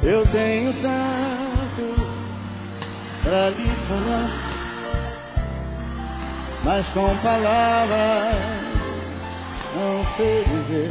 Eu tenho tanto pra lhe falar, mas com palavras não sei dizer.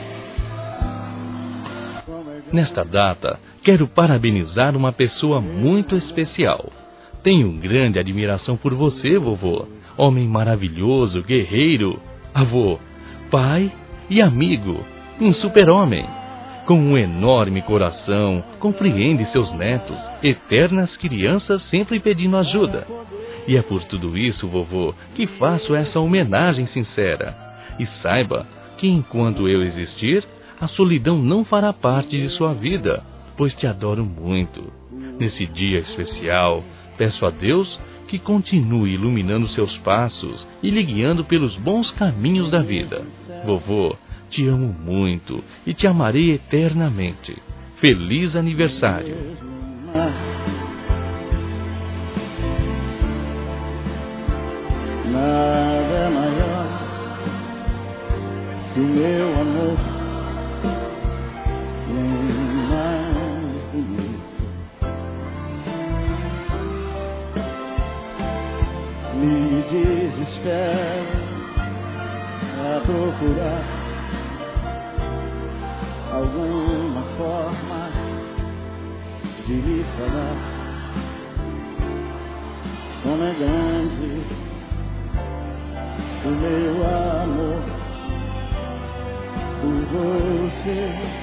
Nesta data, quero parabenizar uma pessoa muito especial. Tenho grande admiração por você, vovô. Homem maravilhoso, guerreiro, avô, pai e amigo. Um super-homem. Com um enorme coração, compreende seus netos, eternas crianças sempre pedindo ajuda. E é por tudo isso, vovô, que faço essa homenagem sincera. E saiba que enquanto eu existir, a solidão não fará parte de sua vida, pois te adoro muito. Nesse dia especial, peço a Deus que continue iluminando seus passos e lhe guiando pelos bons caminhos da vida. Vovô, te amo muito e te amarei eternamente. Feliz aniversário! Nada é maior que o meu amor, nem mais bonito. Me desespero a procurar alguma forma de lhe falar como é grande o meu amor por você.